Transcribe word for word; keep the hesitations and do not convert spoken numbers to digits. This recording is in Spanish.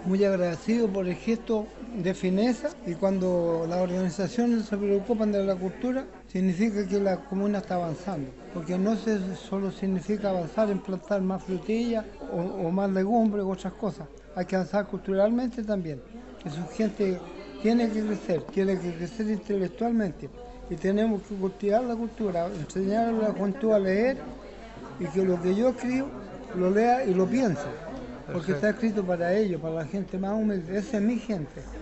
muy agradecido por el gesto de fineza y cuando las organizaciones se preocupan de la cultura, significa que la comuna está avanzando, porque no se, solo significa avanzar en plantar más frutillas o, o más legumbres u otras cosas, hay que avanzar culturalmente también, que su gente tiene que crecer, tiene que crecer intelectualmente y tenemos que cultivar la cultura, enseñar a la juventud a leer y que lo que yo escribo lo lea y lo piense, porque está Perfecto. escrito para ellos, para la gente más humilde. Esa es mi gente.